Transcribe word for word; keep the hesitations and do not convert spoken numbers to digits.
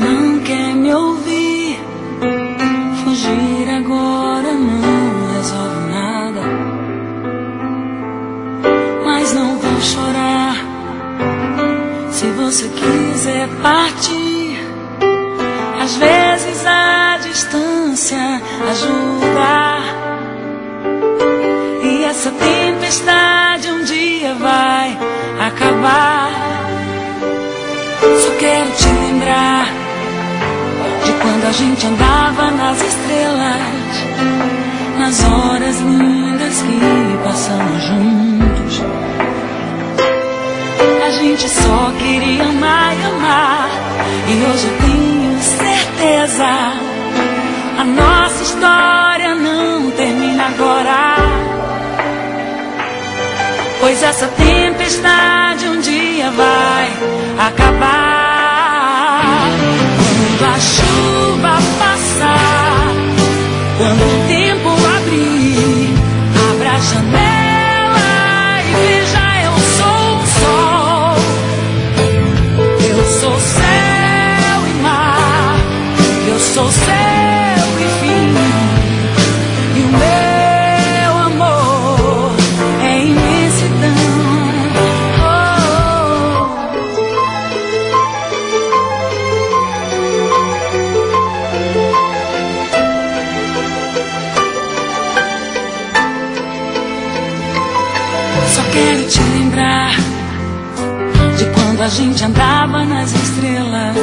não quer me ouvir. Fugir agora não resolve nada, mas não vou chorar. Se você quiser partir, às vezes a distância ajuda, e essa tempestade um dia vai acabar. Só quero te lembrar de quando a gente andava nas estrelas, nas horas lindas que passamos juntos. A gente só queria amar e amar, e hoje eu tenho certeza, a nossa história não termina agora, pois essa tempestade um dia vai acabar. Quando a chuva passar, quando o tempo abrir, abra a janela e veja, eu sou o sol, eu sou céu e mar, eu sou céu e fim, e o meu amor é imensidão. Só quero te lembrar de quando a gente andava nas estrelas,